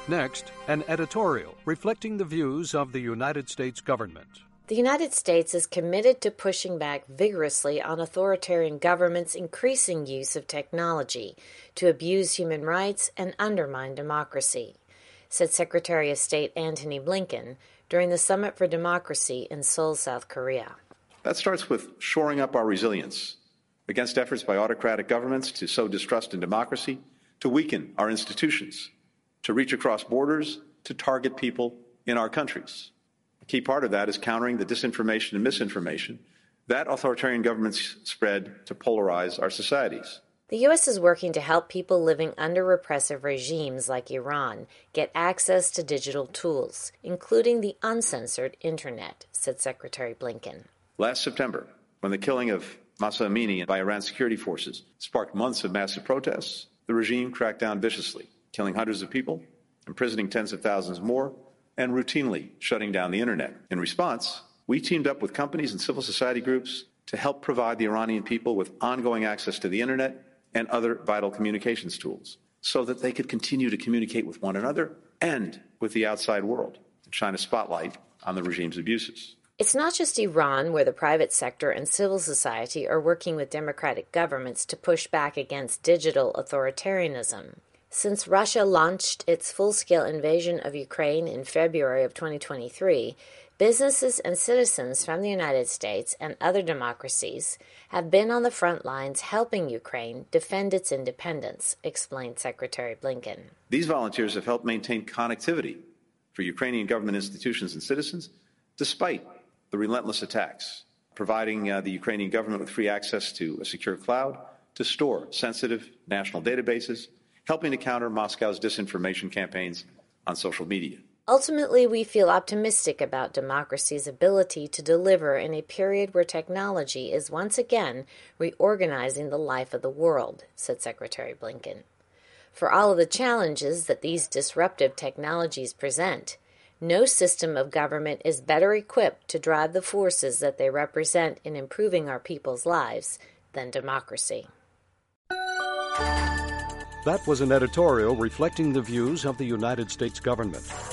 Next, an editorial reflecting the views of the United States government. The United States is committed to pushing back vigorously on authoritarian governments' increasing use of technology to abuse human rights and undermine democracy, said Secretary of State Antony Blinken during the Summit for Democracy in Seoul, South Korea. That starts with shoring up our resilience against efforts by autocratic governments to sow distrust in democracy, to weaken our institutions, to reach across borders, to target people in our countries. A key part of that is countering the disinformation and misinformation that authoritarian governments spread to polarize our societies. The U.S. is working to help people living under repressive regimes like Iran get access to digital tools, including the uncensored Internet, said Secretary Blinken. Last September, when the killing of Mahsa Amini by Iran's security forces sparked months of massive protests, the regime cracked down viciously, killing hundreds of people, imprisoning tens of thousands more, and routinely shutting down the Internet. In response, we teamed up with companies and civil society groups to help provide the Iranian people with ongoing access to the Internet and other vital communications tools so that they could continue to communicate with one another and with the outside world and shine a spotlight on the regime's abuses. It's not just Iran where the private sector and civil society are working with democratic governments to push back against digital authoritarianism. Since Russia launched its full-scale invasion of Ukraine in February of 2023, businesses and citizens from the United States and other democracies have been on the front lines helping Ukraine defend its independence, explained Secretary Blinken. These volunteers have helped maintain connectivity for Ukrainian government institutions and citizens, despite the relentless attacks, providing the Ukrainian government with free access to a secure cloud to store sensitive national databases, helping to counter Moscow's disinformation campaigns on social media. Ultimately, we feel optimistic about democracy's ability to deliver in a period where technology is once again reorganizing the life of the world, said Secretary Blinken. For all of the challenges that these disruptive technologies present, no system of government is better equipped to drive the forces that they represent in improving our people's lives than democracy. That was an editorial reflecting the views of the United States government.